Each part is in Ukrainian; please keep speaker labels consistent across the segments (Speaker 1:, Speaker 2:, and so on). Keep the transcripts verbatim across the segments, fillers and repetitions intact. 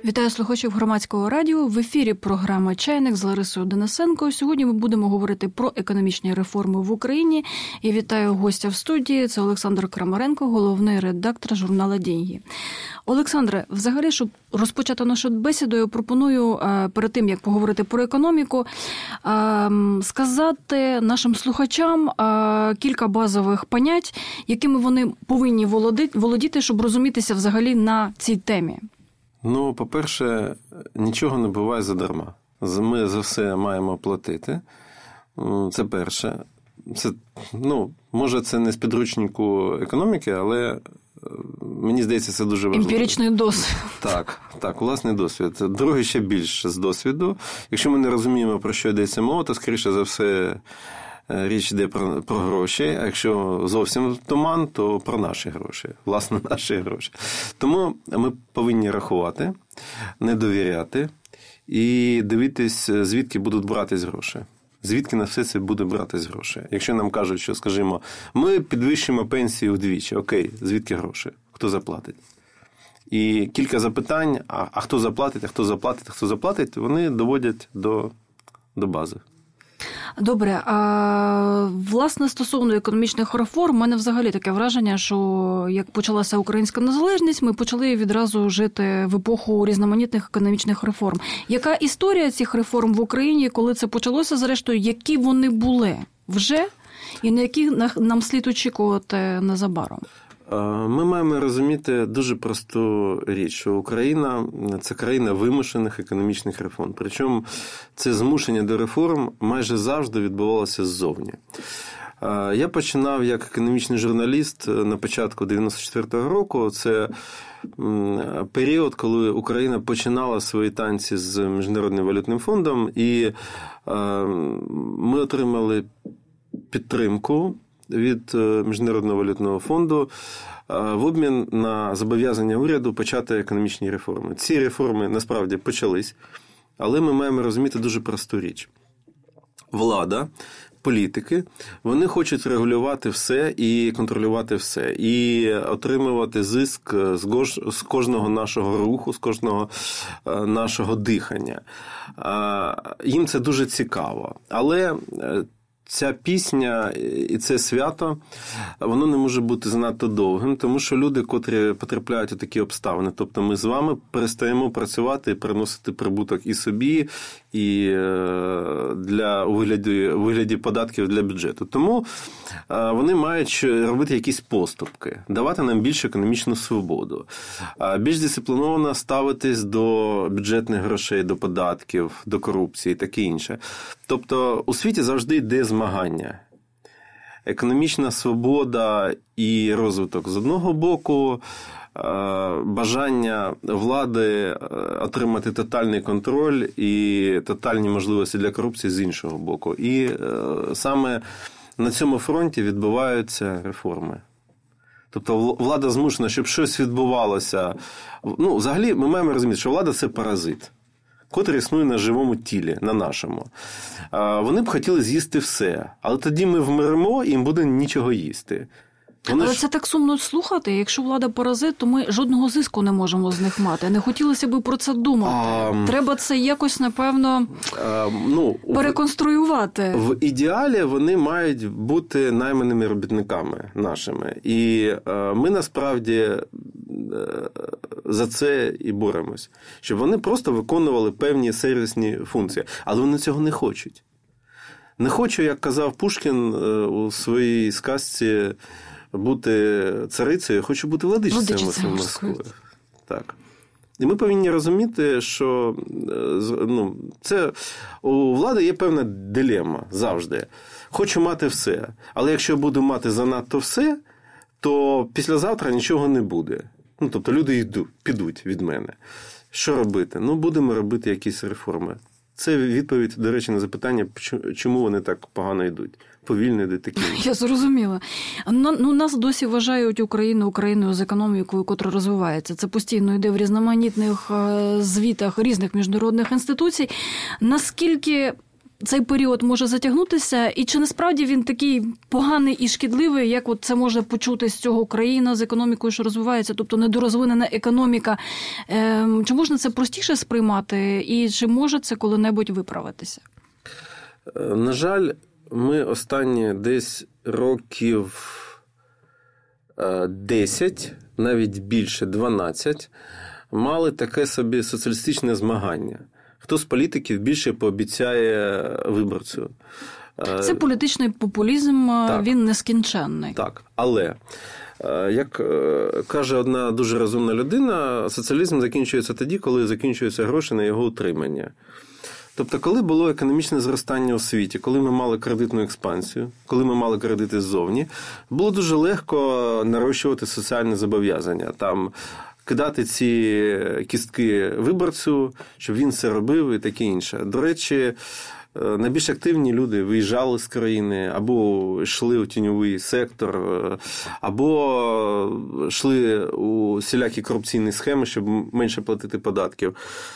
Speaker 1: Вітаю слухачів Громадського радіо. В ефірі програма «Чайник» з Ларисою Денисенко. Сьогодні ми будемо говорити про економічні реформи в Україні. Я вітаю гостя в студії. Це Олександр Крамаренко, головний редактор журналу «Деньги». Олександре, взагалі, щоб розпочати нашу бесіду, я пропоную перед тим, як поговорити про економіку, сказати нашим слухачам кілька базових понять, якими вони повинні володіти, щоб розумітися взагалі на цій темі.
Speaker 2: Ну, по-перше, нічого не буває задарма. Ми за все маємо платити. Це перше. Це, ну, може, це не з підручнику економіки, але мені здається, це дуже важливо.
Speaker 1: Емпіричний досвід.
Speaker 2: Так, так, власний досвід. Другий ще більше з досвіду. Якщо ми не розуміємо, про що йдеться мова, то, скоріше за все, річ йде про, про гроші, а якщо зовсім туман, то про наші гроші, власне, наші гроші. Тому ми повинні рахувати, не довіряти і дивитись, звідки будуть братись гроші. Звідки на все це буде братись гроші. Якщо нам кажуть, що, скажімо, ми підвищимо пенсію вдвічі, окей, звідки гроші? Хто заплатить? І кілька запитань, а, а хто заплатить, а хто заплатить, а хто заплатить, вони доводять до, до бази.
Speaker 1: Добре, а власне стосовно економічних реформ, у мене взагалі таке враження, що як почалася українська незалежність, ми почали відразу жити в епоху різноманітних економічних реформ. Яка історія цих реформ в Україні, коли це почалося, зрештою, які вони були вже і на які нам слід очікувати незабаром?
Speaker 2: Ми маємо розуміти дуже просту річ, що Україна – це країна вимушених економічних реформ. Причому це змушення до реформ майже завжди відбувалося ззовні. Я починав як економічний журналіст на початку дев'яносто четвертого року. Це період, коли Україна починала свої танці з Міжнародним валютним фондом, і ми отримали підтримку від Міжнародного валютного фонду в обмін на зобов'язання уряду почати економічні реформи. Ці реформи насправді почались, але ми маємо розуміти дуже просту річ. Влада, політики, вони хочуть регулювати все і контролювати все. І отримувати зиск з кожного нашого руху, з кожного нашого дихання. Їм це дуже цікаво. Але ця пісня і це свято, воно не може бути занадто довгим, тому що люди, котрі потрапляють у такі обставини, тобто ми з вами перестаємо працювати і приносити прибуток і собі, і для, у вигляді, у вигляді податків для бюджету. Тому вони мають робити якісь поступки, давати нам більш економічну свободу, більш дисципліновано ставитись до бюджетних грошей, до податків, до корупції і таке інше. Тобто у світі завжди йде змагання. Економічна свобода і розвиток з одного боку, бажання влади отримати тотальний контроль і тотальні можливості для корупції з іншого боку. І саме на цьому фронті відбуваються реформи. Тобто влада змушена, щоб щось відбувалося. Ну, взагалі, ми маємо розуміти, що влада – це паразит, котрий існує на живому тілі, на нашому. Вони б хотіли з'їсти все, але тоді ми вмремо, і їм буде нічого їсти. Вони
Speaker 1: Але
Speaker 2: ж...
Speaker 1: це так сумно слухати. Якщо влада паразит, то ми жодного зиску не можемо з них мати. Не хотілося б про це думати. А... Треба це якось, напевно, а, ну, переконструювати.
Speaker 2: В ідеалі вони мають бути найманими робітниками нашими. І а, ми, насправді, за це і боремось. Щоб вони просто виконували певні сервісні функції. Але вони цього не хочуть. Не хочу, як казав Пушкін у своїй сказці, бути царицею, хочу бути владичицею морською. Так. І ми повинні розуміти, що ну, це, у влади є певна дилема завжди. Хочу мати все, але якщо буду мати занадто все, то післязавтра нічого не буде. Ну, тобто люди йдуть, підуть від мене. Що робити? Ну, будемо робити якісь реформи. Це відповідь, до речі, на запитання, чому вони так погано йдуть. Повільно йдуть такі.
Speaker 1: Я зрозуміла. Ну, нас досі вважають Україну Україною з економікою, котра розвивається. Це постійно йде в різноманітних звітах різних міжнародних інституцій. Наскільки цей період може затягнутися, і чи насправді він такий поганий і шкідливий, як от це може почути з цього країна з економікою, що розвивається, тобто недорозвинена економіка. Чи можна це простіше сприймати, і чи може це коли-небудь виправитися?
Speaker 2: На жаль, ми останні десь років десять, навіть більше, дванадцять, мали таке собі соціалістичне змагання. Хто з політиків більше пообіцяє виборцю?
Speaker 1: Це політичний популізм, так. Він нескінченний.
Speaker 2: Так, але, як каже одна дуже розумна людина, соціалізм закінчується тоді, коли закінчуються гроші на його утримання. Тобто, коли було економічне зростання у світі, коли ми мали кредитну експансію, коли ми мали кредити ззовні, було дуже легко нарощувати соціальне зобов'язання. Там кидати ці кістки виборцю, щоб він це робив і таке інше. До речі, найбільш активні люди виїжджали з країни, або йшли у тіньовий сектор, або йшли у всілякі корупційні схеми, щоб менше платити податків.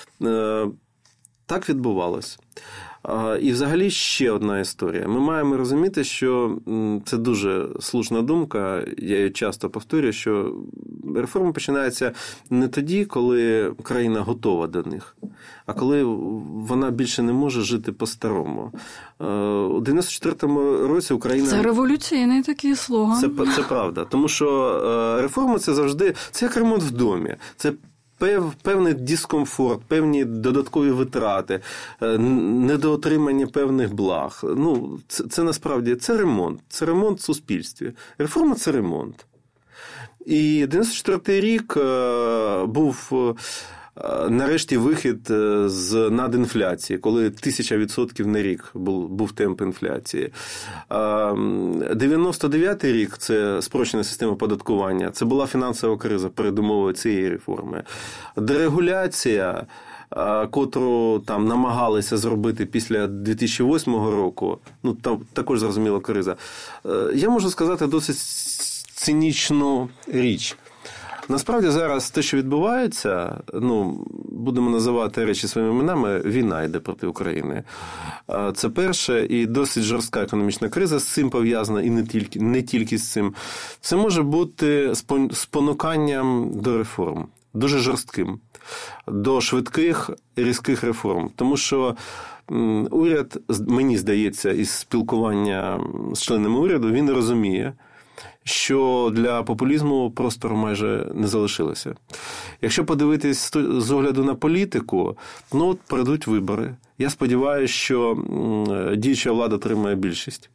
Speaker 2: Так відбувалось. І взагалі ще одна історія. Ми маємо розуміти, що це дуже слушна думка, я її часто повторюю, що реформа починається не тоді, коли країна готова до них, а коли вона більше не може жити по-старому. У дев'яносто четвертому році Україна...
Speaker 1: Це революційний такий слоган.
Speaker 2: Це, це правда. Тому що реформа – це завжди, це як ремонт в домі. Це певний дискомфорт, певні додаткові витрати, недоотримання певних благ. Ну, це, це насправді це ремонт. Це ремонт в суспільстві. Реформа – це ремонт. І дев'яносто четвертий рік був нарешті вихід з надінфляції, коли тисяча відсотків на рік був, був темп інфляції. дев'яносто дев'ятий рік – це спрощена система оподаткування, це була фінансова криза передумовою цієї реформи. Дерегуляція, котру там намагалися зробити після дві тисячі восьмого року, ну там також зрозуміла криза. Я можу сказати досить цинічну річ. Насправді зараз те, що відбувається, ну, будемо називати речі своїми іменами, війна йде проти України. Це перше, і досить жорстка економічна криза з цим пов'язана, і не тільки, не тільки з цим. Це може бути спонуканням до реформ, дуже жорстким, до швидких і різких реформ. Тому що уряд, мені здається, із спілкування з членами уряду, він розуміє, що для популізму простору майже не залишилося. Якщо подивитись з огляду на політику, ну от прийдуть вибори. Я сподіваюся, що діюча влада отримає більшість.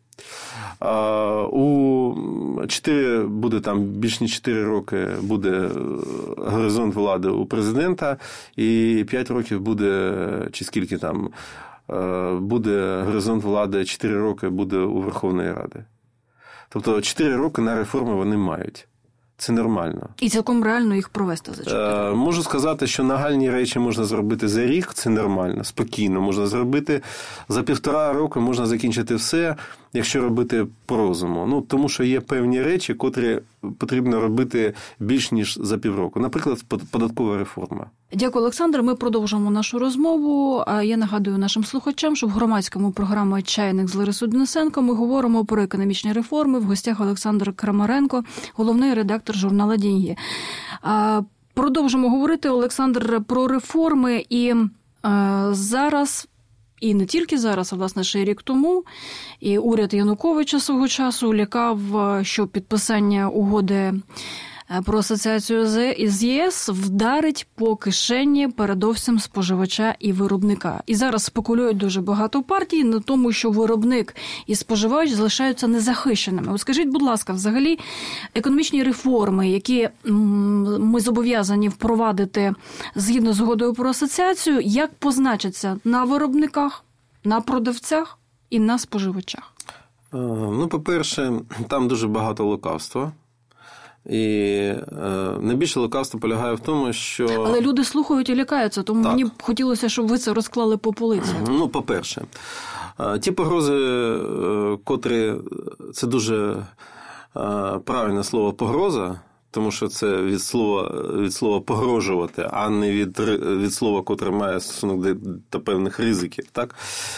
Speaker 2: У чотири буде там більш ніж чотири роки буде горизонт влади у президента, і п'ять років буде, чи скільки там, буде горизонт влади, чотири роки буде у Верховної Ради. Тобто чотири роки на реформи вони мають. Це нормально.
Speaker 1: І цілком реально їх провести за чотири роки.
Speaker 2: Можу сказати, що нагальні речі можна зробити за рік, це нормально, спокійно можна зробити. За півтора року можна закінчити все, якщо робити по розуму. Ну, тому що є певні речі, котрі потрібно робити більш ніж за півроку. Наприклад, податкова реформа.
Speaker 1: Дякую, Олександр. Ми продовжимо нашу розмову. Я нагадую нашим слухачам, що в громадському програмі «Чайник» з Ларисою Денисенко ми говоримо про економічні реформи. В гостях Олександр Крамаренко, головний редактор журналу «Деньги». Продовжимо говорити, Олександр, про реформи. І зараз, і не тільки зараз, а власне ще й рік тому, і уряд Януковича свого часу лякав, що підписання угоди про асоціацію з ЄС вдарить по кишені передовсім споживача і виробника. І зараз спекулюють дуже багато партій на тому, що виробник і споживач залишаються незахищеними. От скажіть, будь ласка, взагалі економічні реформи, які ми зобов'язані впровадити згідно з угодою про асоціацію, як позначаться на виробниках, на продавцях і на споживачах?
Speaker 2: Ну, по-перше, там дуже багато лукавства. І е, найбільше лукавство полягає в тому, що... Але люди слухають і лякаються, тому так. Мені б хотілося, щоб ви це розклали по полицях. Ну, по-перше, ті погрози, котрі... Це дуже правильне слово «погроза», тому що це від слова, від слова погрожувати, а не від, від слова, котре має стосунок до, до певних ризиків. Так?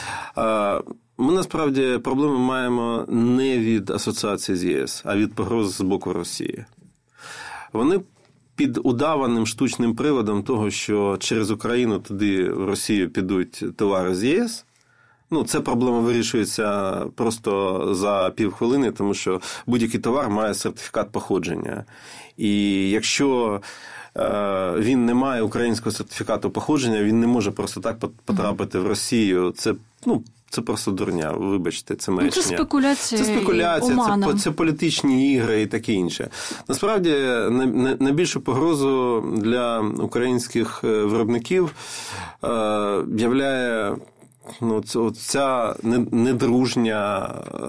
Speaker 2: Ми, насправді, проблеми маємо не від асоціації з ЄС, а від погроз з боку Росії. Вони під удаваним штучним приводом того, що через Україну туди, в Росію, підуть товари з ЄС, ну, ця проблема вирішується просто за півхвилини, тому що будь-який товар має сертифікат походження. І якщо е, він не має українського сертифікату походження, він не може просто так потрапити в Росію. Це, ну, це просто дурня, вибачте, це маячня.
Speaker 1: Ну, це спекуляція,
Speaker 2: це спекуляція,
Speaker 1: це,
Speaker 2: це політичні ігри і таке інше. Насправді, найбільшу погрозу для українських виробників е, являє ну, ця недружня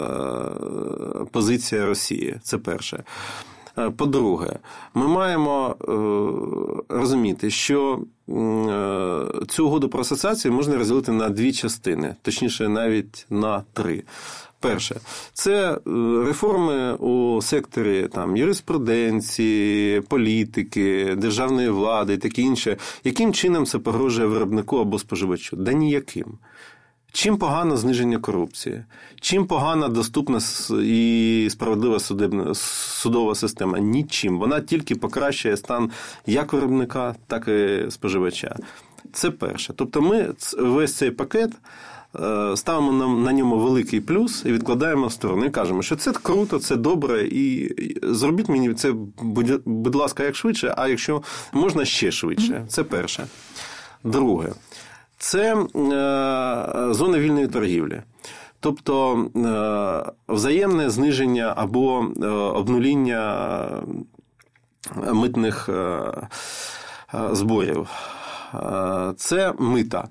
Speaker 2: позиція Росії. Це перше. По-друге, ми маємо розуміти, що цю угоду про асоціацію можна розділити на дві частини, точніше, навіть на три. Перше, це реформи у секторі там, юриспруденції, політики, державної влади і таке інше. Яким чином це погрожує виробнику або споживачу? Да ніяким. Чим погано зниження корупції? Чим погана доступна і справедлива судебна, судова система? Нічим. Вона тільки покращує стан як виробника, так і споживача. Це перше. Тобто ми весь цей пакет ставимо на, на ньому великий плюс і відкладаємо в сторону. І кажемо, що це круто, це добре, і зробіть мені це, будь, будь ласка, як швидше, а якщо можна, ще швидше. Це перше. Друге. Це е, зона вільної торгівлі. Тобто е, взаємне зниження або е, обнуління митних е, е, зборів. Е, це мита.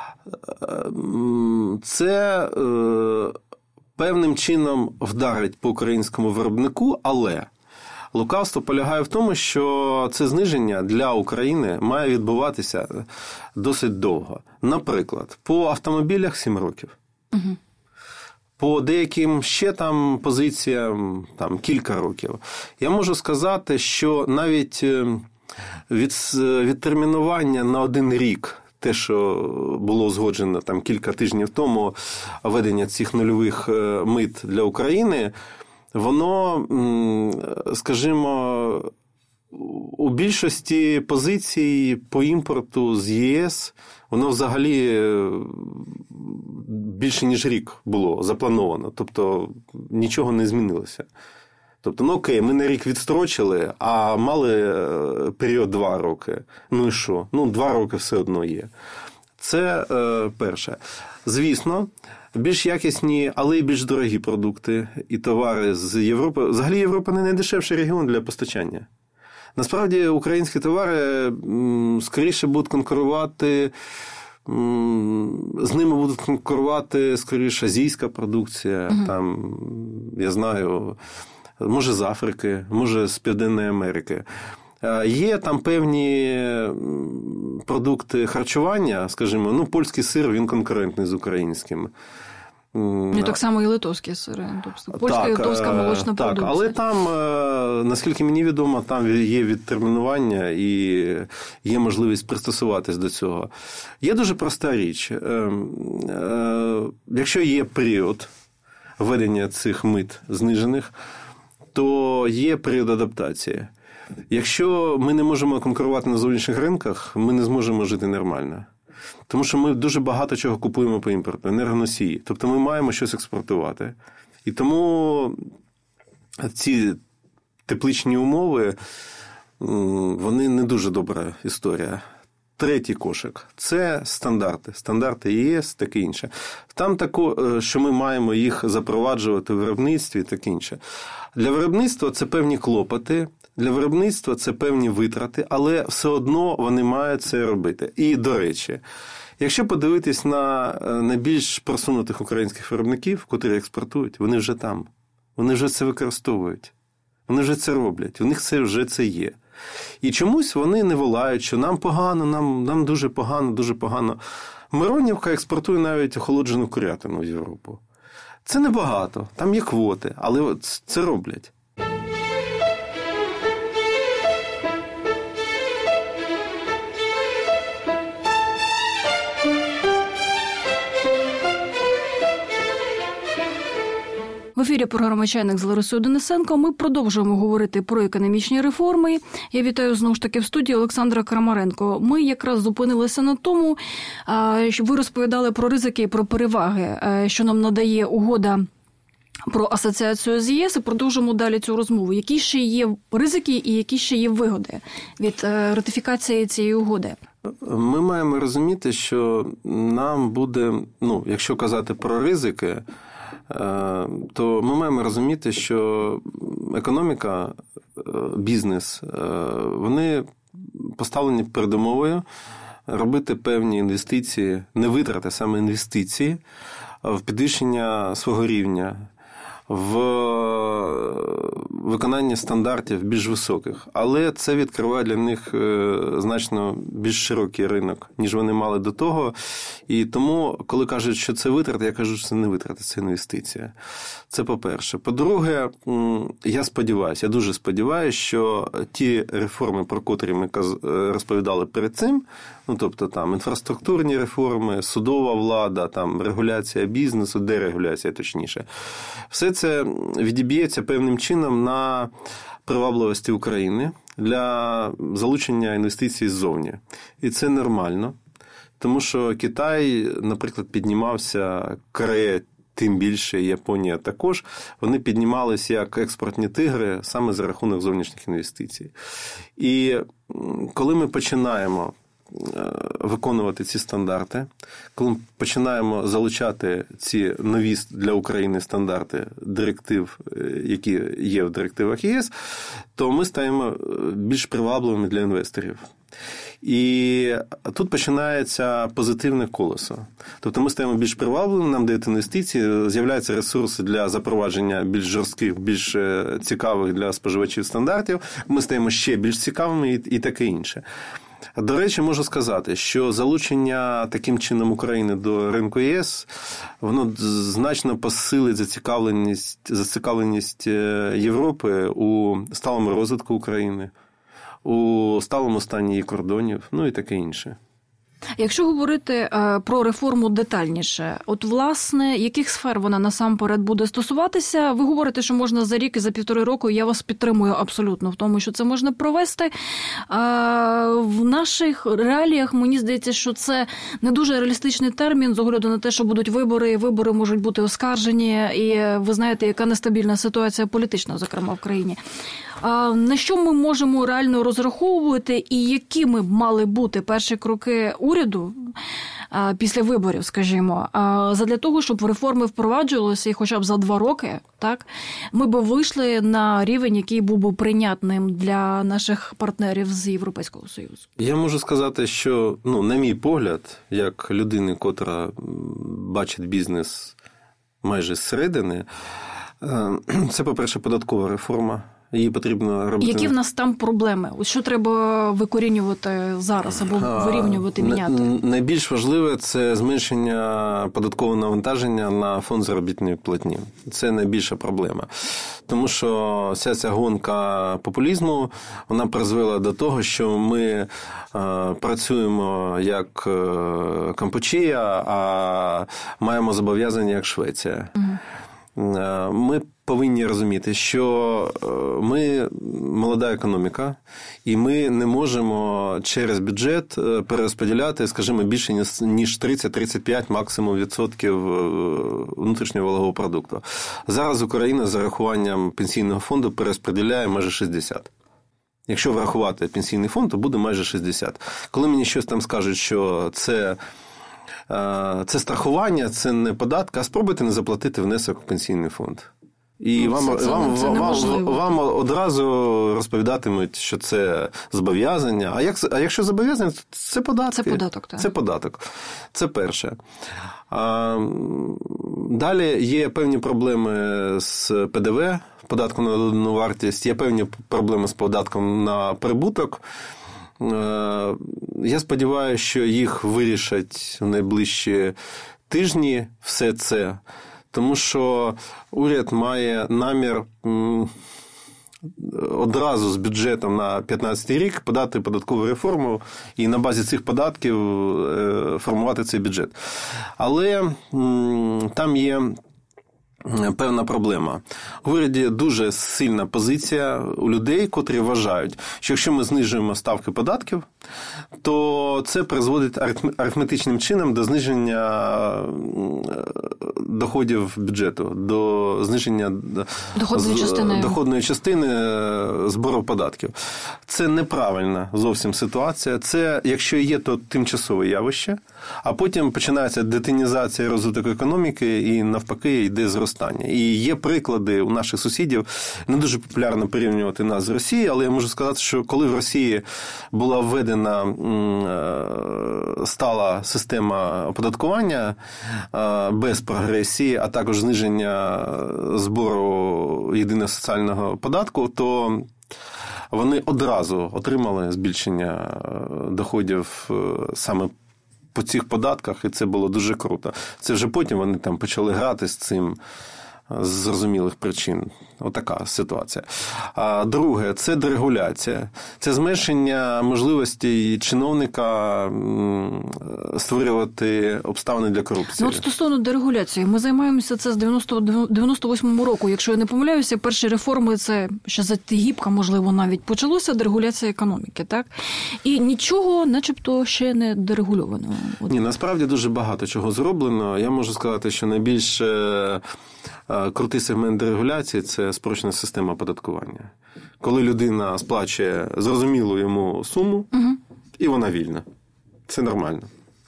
Speaker 2: Це е, певним чином вдарить по українському виробнику, але лукавство полягає в тому, що це зниження для України має відбуватися досить довго. Наприклад, по автомобілях сім років. Угу. По деяким ще там позиціям там, кілька років. Я можу сказати, що навіть від, відтермінування на один рік, те, що було узгоджено там кілька тижнів тому, введення цих нульових мит для України, воно, скажімо, у більшості позицій по імпорту з ЄС, воно взагалі більше ніж рік було заплановано. Тобто нічого не змінилося. Тобто, ну окей, ми на рік відстрочили, а мали період два роки. Ну і що? Ну, два роки все одно є. Це е, перше. Звісно, більш якісні, але й більш дорогі продукти і товари з Європи. Взагалі Європа не найдешевший регіон для постачання. Насправді, українські товари м, скоріше будуть конкурувати, м, з ними будуть конкурувати, скоріше, азійська продукція, угу. Там, я знаю, може з Африки, може з Південної Америки. Є там певні продукти харчування, скажімо, ну, польський сир, він конкурентний з українським.
Speaker 1: І так само і литовські сири, тобто польська і литовська молочна
Speaker 2: так,
Speaker 1: продукція.
Speaker 2: Але там, наскільки мені відомо, там є відтермінування і є можливість пристосуватись до цього. Є дуже проста річ. Якщо є період введення цих мит знижених, то є період адаптації. Якщо ми не можемо конкурувати на зовнішніх ринках, ми не зможемо жити нормально. Тому що ми дуже багато чого купуємо по імпорту, енергоносії. Тобто ми маємо щось експортувати. І тому ці тепличні умови, вони не дуже добра історія. Третій кошик – це стандарти. Стандарти ЄС, таке інше. Там тако, що ми маємо їх запроваджувати в виробництві, таке інше. Для виробництва це певні клопоти, для виробництва це певні витрати, але все одно вони мають це робити. І, до речі, якщо подивитись на найбільш просунутих українських виробників, котрі експортують, вони вже там. Вони вже це використовують. Вони вже це роблять. У них це вже це є. І чомусь вони не волають, що нам погано, нам, нам дуже погано, дуже погано. Миронівка експортує навіть охолоджену курятину в Європу. Це небагато, там є квоти, але це роблять.
Speaker 1: В ефірі програма «Чайник» з Ларисою Денисенко. Ми продовжуємо говорити про економічні реформи. Я вітаю знову ж таки в студії Олександра Крамаренко. Ми якраз зупинилися на тому, що ви розповідали про ризики і про переваги, що нам надає угода про асоціацію з ЄС, і продовжимо далі цю розмову. Які ще є ризики і які ще є вигоди від ратифікації цієї угоди?
Speaker 2: Ми маємо розуміти, що нам буде, ну, якщо казати про ризики, то ми маємо розуміти, що економіка, бізнес, вони поставлені перед умовою робити певні інвестиції, не витрати, саме інвестиції в підвищення свого рівня, в виконання стандартів більш високих. Але це відкриває для них значно більш широкий ринок, ніж вони мали до того. І тому, коли кажуть, що це витрати, я кажу, що це не витрати, це інвестиція. Це по-перше. По-друге, я сподіваюся, я дуже сподіваюся, що ті реформи, про котрі ми розповідали перед цим, ну, тобто там інфраструктурні реформи, судова влада, там регуляція бізнесу, дерегуляція, точніше, все це відіб'ється певним чином на привабливості України для залучення інвестицій ззовні. І це нормально, тому що Китай, наприклад, піднімався, Корея, тим більше Японія також, вони піднімалися як експортні тигри саме за рахунок зовнішніх інвестицій. І коли ми починаємо виконувати ці стандарти, коли ми починаємо залучати ці нові для України стандарти директив, які є в директивах ЄС, то ми стаємо більш привабливими для інвесторів. І тут починається позитивне колесо. Тобто ми стаємо більш привабливими, нам дають інвестиції, з'являються ресурси для запровадження більш жорстких, більш цікавих для споживачів стандартів, ми стаємо ще більш цікавими і, і таке інше. До речі, можу сказати, що залучення таким чином України до ринку ЄС, воно значно посилить зацікавленість, зацікавленість Європи у сталому розвитку України, у сталому стані її кордонів, ну і таке інше.
Speaker 1: Якщо говорити про реформу детальніше, от, власне, яких сфер вона насамперед буде стосуватися? Ви говорите, що можна за рік і за півтори року, я вас підтримую абсолютно в тому, що це можна провести. В наших реаліях, мені здається, що це не дуже реалістичний термін, з огляду на те, що будуть вибори, і вибори можуть бути оскаржені, і ви знаєте, яка нестабільна ситуація політична, зокрема, в країні. На що ми можемо реально розраховувати і якими б мали бути перші кроки уряду після виборів, скажімо, задля того, щоб реформи впроваджувалися і хоча б за два роки, так, ми б вийшли на рівень, який був би прийнятним для наших партнерів з Європейського Союзу? Я
Speaker 2: можу сказати, що, ну, на мій погляд, як людини, котра бачить бізнес майже зсередини, це, по-перше, податкова реформа. Її потрібно робити.
Speaker 1: Які в нас там проблеми? Що треба викорінювати зараз або вирівнювати, міняти?
Speaker 2: Найбільш важливе – це зменшення податкового навантаження на фонд заробітної платні. Це найбільша проблема. Тому що вся ця гонка популізму, вона призвела до того, що ми працюємо як Кампучія, а маємо зобов'язання як Швеція. Угу. Ми повинні розуміти, що ми молода економіка, і ми не можемо через бюджет перерозподіляти, скажімо, більше, ніж тридцять-тридцять п'ять максимум відсотків внутрішнього валового продукту. Зараз Україна за рахуванням пенсійного фонду перерозподіляє майже шістдесят. Якщо врахувати пенсійний фонд, то буде майже шістдесят. Коли мені щось там скажуть, що це... Це страхування, це не податка, а спробуйте не заплатити внесок в пенсійний фонд. І ну, вам, це, вам, це вам, вам одразу розповідатимуть, що це зобов'язання. А, як, а якщо зобов'язання, то це податки.
Speaker 1: Це податок, так.
Speaker 2: Це податок. Це перше. А, далі є певні проблеми з ПДВ, податком на додану вартість, є певні проблеми з податком на прибуток. Я сподіваюся, що їх вирішать в найближчі тижні все це, тому що уряд має намір одразу з бюджетом на п'ятнадцятий рік подати податкову реформу і на базі цих податків формувати цей бюджет. Але там є певна проблема. У уряді дуже сильна позиція у людей, котрі вважають, що якщо ми знижуємо ставки податків, то це призводить арифметичним чином до зниження доходів бюджету, до зниження
Speaker 1: доходної частини,
Speaker 2: доходної частини збору податків. Це неправильна зовсім ситуація. Це, якщо є, то тимчасове явище, а потім починається детінізація, розвиток економіки і навпаки йде зростання. І є приклади у наших сусідів, не дуже популярно порівнювати нас з Росією, але я можу сказати, що коли в Росії була введена стала система оподаткування без прогресії, а також зниження збору єдиного соціального податку, то вони одразу отримали збільшення доходів саме по цих податках, і це було дуже круто. Це вже потім вони там почали грати з цим з зрозумілих причин. Отака ситуація. А друге, це дерегуляція. Це зменшення можливості чиновника створювати обставини для корупції.
Speaker 1: Ну, от стосовно дерегуляції, ми займаємося це з дев'яносто восьмого року. Якщо я не помиляюся, перші реформи, це ще за Тігіпка, можливо, навіть почалося, дерегуляція економіки, так? І нічого, начебто, ще не дерегульовано. От.
Speaker 2: Ні, насправді дуже багато чого зроблено. Я можу сказати, що найбільш крутий сегмент дерегуляції – це спрощена система оподаткування. Коли людина сплачує зрозумілу йому суму, угу. і вона вільна. Це нормально.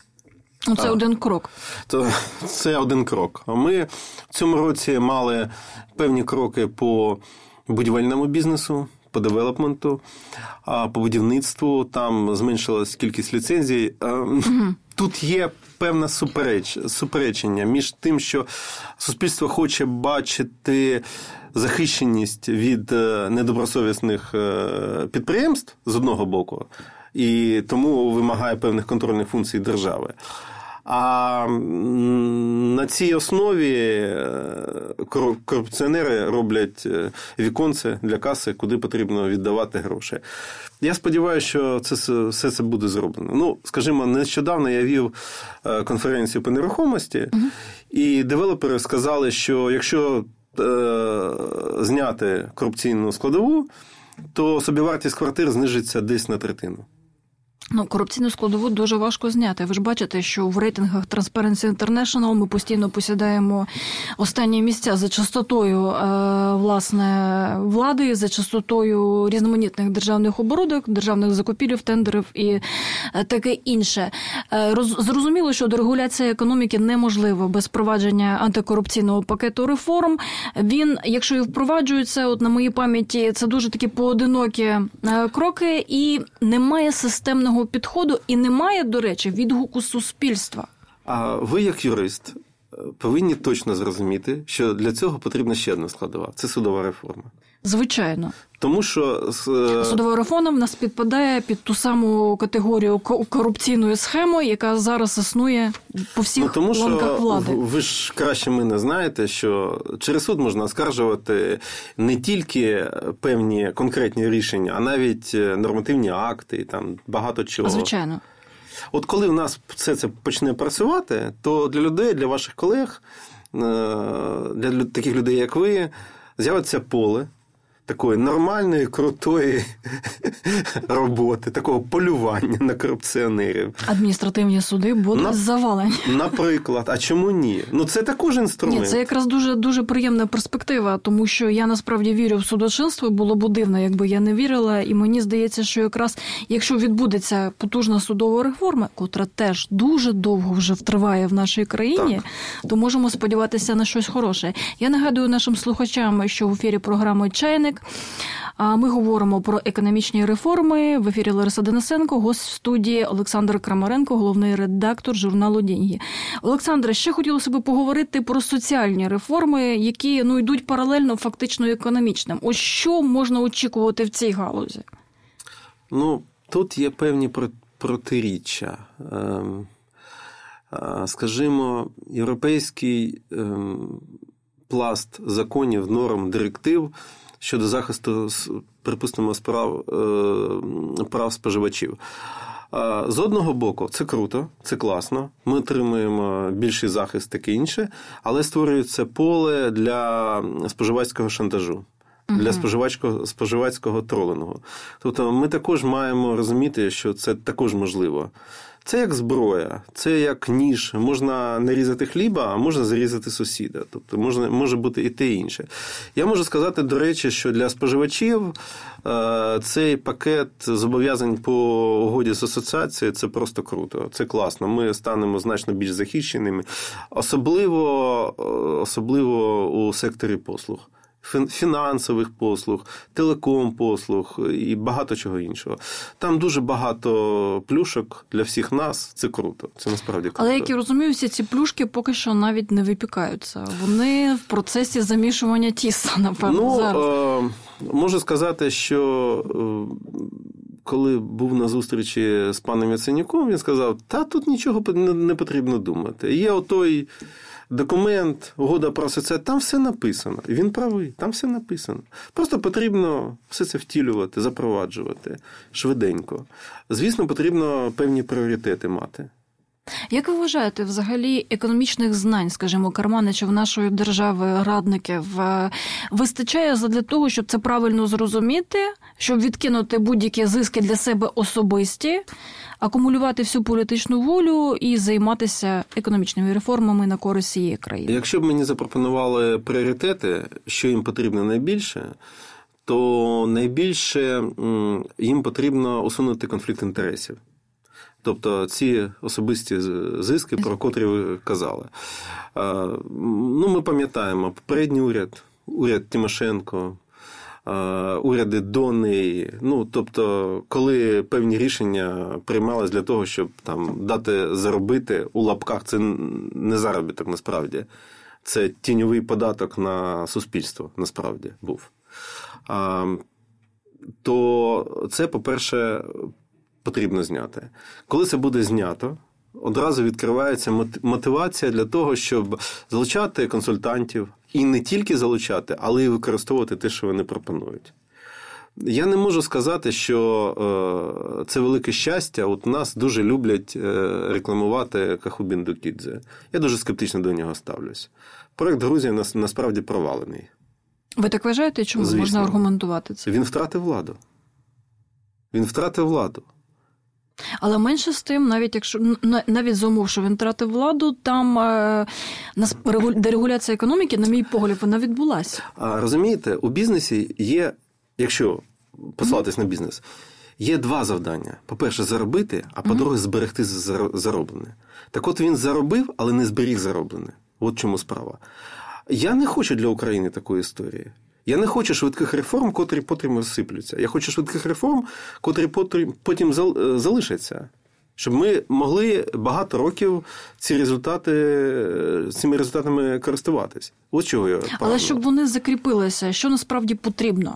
Speaker 1: Це а, один крок.
Speaker 2: То, це один крок. Ми в цьому році мали певні кроки по будівельному бізнесу, по девелопменту, по будівництву. Там зменшилась кількість ліцензій. Угу. Тут є певне супереч, суперечення між тим, що суспільство хоче бачити захищеність від недобросовісних підприємств з одного боку, і тому вимагає певних контрольних функцій держави. А на цій основі корупціонери роблять віконце для каси, куди потрібно віддавати гроші. Я сподіваюся, що це, все це буде зроблено. Ну, скажімо, нещодавно я вів конференцію по нерухомості, угу. і девелопери сказали, що якщо е, зняти корупційну складову, то собівартість квартир знижиться десь на третину.
Speaker 1: Ну, корупційну складову дуже важко зняти. Ви ж бачите, що в рейтингах Transparency International ми постійно посідаємо останні місця за частотою, власне, влади, за частотою різноманітних державних оборудок, державних закупівель, тендерів і таке інше. Зрозуміло, що дерегуляція економіки неможлива без впровадження антикорупційного пакету реформ. Він, якщо і впроваджується, от на моїй пам'яті, це дуже такі поодинокі кроки і немає системного підходу і немає, до речі, відгуку суспільства.
Speaker 2: А ви, як юрист, повинні точно зрозуміти, що для цього потрібна ще одна складова – це судова реформа.
Speaker 1: Звичайно.
Speaker 2: Тому що
Speaker 1: судова реформа в нас підпадає під ту саму категорію корупційної схеми, яка зараз існує по всіх ну, тому, ланках влади.
Speaker 2: Тому що ви ж краще мене знаєте, що через суд можна оскаржувати не тільки певні конкретні рішення, а навіть нормативні акти і там багато чого.
Speaker 1: Звичайно.
Speaker 2: От коли в нас все це почне працювати, то для людей, для ваших колег, для таких людей, як ви, з'явиться поле такої нормальної, крутої роботи, такого полювання на корупціонерів.
Speaker 1: Адміністративні суди будуть на... завалені.
Speaker 2: Наприклад. А чому ні? Ну, це також інструмент.
Speaker 1: Ні, це якраз дуже, дуже приємна перспектива, тому що я насправді вірю в судочинство, було б дивно, якби я не вірила, і мені здається, що якраз, якщо відбудеться потужна судова реформа, котра теж дуже довго вже втриває в нашій країні, так. то можемо сподіватися на щось хороше. Я нагадую нашим слухачам, що в ефірі програми «Чайник» ми говоримо про економічні реформи. В ефірі Лариса Денисенко, гость в студії Олександр Крамаренко, головний редактор журналу «Деньги». Олександре, ще хотілося б поговорити про соціальні реформи, які ну, йдуть паралельно фактично економічним. Ось що можна очікувати в цій галузі?
Speaker 2: Ну, тут є певні протиріччя. Скажімо, європейський пласт законів, норм, директив щодо захисту, припустимо, справ, прав споживачів. З одного боку, це круто, це класно, ми отримуємо більший захист, таке інше, але створюється поле для споживацького шантажу. Для споживацького, споживацького тролингу. Тобто ми також маємо розуміти, що це також можливо. Це як зброя, це як ніж. Можна не різати хліба, а можна зарізати сусіда. Тобто можна, може бути і те, і інше. Я можу сказати, до речі, що для споживачів цей пакет зобов'язань по угоді з асоціацією – це просто круто, це класно. Ми станемо значно більш захищеними, особливо, особливо у секторі послуг. Фінансових послуг, телеком-послуг і багато чого іншого. Там дуже багато плюшок для всіх нас. Це круто. Це насправді круто.
Speaker 1: Але, як я розумію, всі ці плюшки поки що навіть не випікаються. Вони в процесі замішування тіста, напевно,
Speaker 2: ну,
Speaker 1: зараз.
Speaker 2: Е, можу сказати, що е, коли був на зустрічі з паном Яценюком, він сказав, та тут нічого не потрібно думати. Є отой документ, угода про асоціацію, там все написано. І він правий, там все написано. Просто потрібно все це втілювати, запроваджувати швиденько. Звісно, потрібно певні пріоритети мати.
Speaker 1: Як ви вважаєте, взагалі економічних знань, скажімо, Карманичів нашої держави, радників, вистачає задля того, щоб це правильно зрозуміти, щоб відкинути будь-які зиски для себе особисті, акумулювати всю політичну волю і займатися економічними реформами на користь цієї країни?
Speaker 2: Якщо б мені запропонували пріоритети, що їм потрібно найбільше, то найбільше їм потрібно усунути конфлікт інтересів. Тобто ці особисті зиски, про котрі ви казали. Ну, ми пам'ятаємо, попередній уряд, уряд Тимошенко, уряди до неї, ну, тобто, коли певні рішення приймались для того, щоб там дати заробити, у лапках, це не заробіток насправді, це тіньовий податок на суспільство насправді був. То це, по-перше, потрібно зняти. Коли це буде знято, одразу відкривається мотивація для того, щоб залучати консультантів, і не тільки залучати, але й використовувати те, що вони пропонують. Я не можу сказати, що це велике щастя. От нас дуже люблять рекламувати Каху Біндукідзе. Я дуже скептично до нього ставлюсь. Проект Грузія насправді провалений.
Speaker 1: Ви так вважаєте? Чому
Speaker 2: Звісно.
Speaker 1: Можна аргументувати це?
Speaker 2: Він втратив владу. Він втратив владу.
Speaker 1: Але менше з тим, навіть якщо навіть за умов, що він втратив владу, там е, дерегуляція економіки, на мій погляд, вона відбулася.
Speaker 2: А, розумієте, у бізнесі є, якщо посилатись mm-hmm. на бізнес, є два завдання. По-перше, заробити, а по-друге, зберегти зароблене. Так от він заробив, але не зберіг зароблене. От чому справа. Я не хочу для України такої історії. Я не хочу швидких реформ, котрі потім розсиплються. Я хочу швидких реформ, котрі потім залишаться. Щоб ми могли багато років ці результати, цими результатами користуватись. Ось чого я прагну.
Speaker 1: Але щоб вони закріпилися, що насправді потрібно?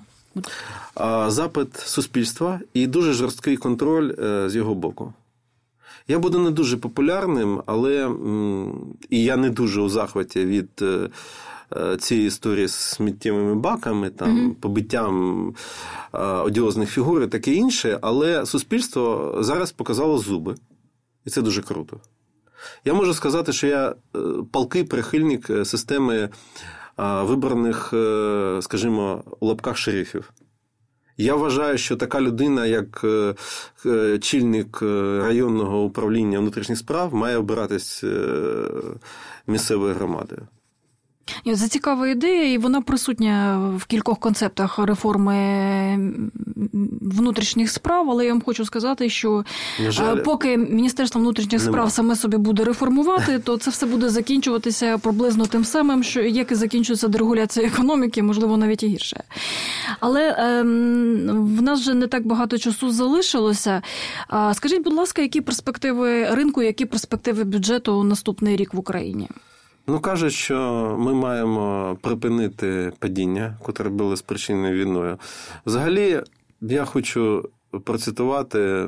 Speaker 2: Запит суспільства і дуже жорсткий контроль з його боку. Я буду не дуже популярним, але і я не дуже у захваті від цієї історії з сміттєвими баками, там, mm-hmm. побиттям одіозних фігур і таке інше, але суспільство зараз показало зуби. І це дуже круто. Я можу сказати, що я палкий прихильник системи вибраних, скажімо, у лапках шерифів. Я вважаю, що така людина, як чільник районного управління внутрішніх справ, має обиратись місцевою громадою.
Speaker 1: Це цікава ідея, і вона присутня в кількох концептах реформи внутрішніх справ, але я вам хочу сказати, що жаль, поки Міністерство внутрішніх справ нема. Саме собі буде реформувати, то це все буде закінчуватися приблизно тим самим, що як і закінчується дерегуляція економіки, можливо, навіть і гірше. Але е, в нас вже не так багато часу залишилося. Скажіть, будь ласка, які перспективи ринку, які перспективи бюджету наступний рік в Україні?
Speaker 2: Ну, кажуть, що ми маємо припинити падіння, котре було спричинене війною. Взагалі, я хочу процитувати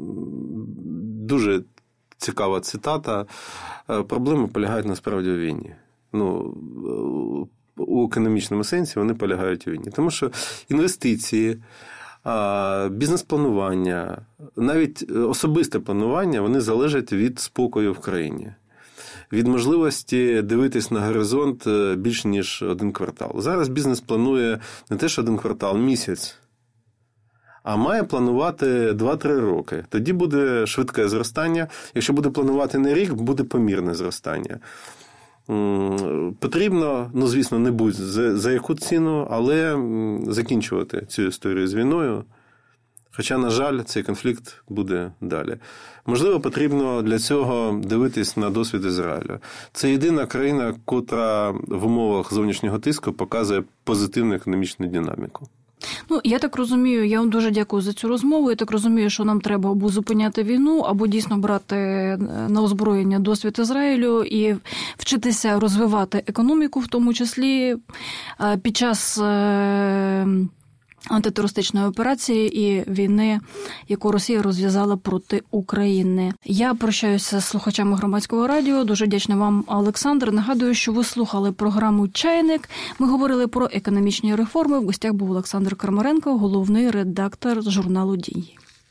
Speaker 2: дуже цікава цитата. Проблеми полягають насправді у війні. Ну, у економічному сенсі вони полягають у війні. Тому що інвестиції, бізнес-планування, навіть особисте планування, вони залежать від спокою в країні. Від можливості дивитись на горизонт більш ніж один квартал. Зараз бізнес планує не те, що один квартал, місяць, а має планувати два-три роки. Тоді буде швидке зростання. Якщо буде планувати не рік, буде помірне зростання. Потрібно, ну, звісно, не будь за, за яку ціну, але закінчувати цю історію з війною. Хоча, на жаль, цей конфлікт буде далі. Можливо, потрібно для цього дивитись на досвід Ізраїлю. Це єдина країна, котра в умовах зовнішнього тиску показує позитивну економічну динаміку.
Speaker 1: Ну, я так розумію, я вам дуже дякую за цю розмову. Я так розумію, що нам треба або зупиняти війну, або дійсно брати на озброєння досвід Ізраїлю і вчитися розвивати економіку, в тому числі під час антитерористичної операції і війни, яку Росія розв'язала проти України. Я прощаюся з слухачами Громадського радіо. Дуже вдячна вам, Олександр. Нагадую, що ви слухали програму «Чайник». Ми говорили про економічні реформи. В гостях був Олександр Крамаренко, головний редактор журналу «Дії».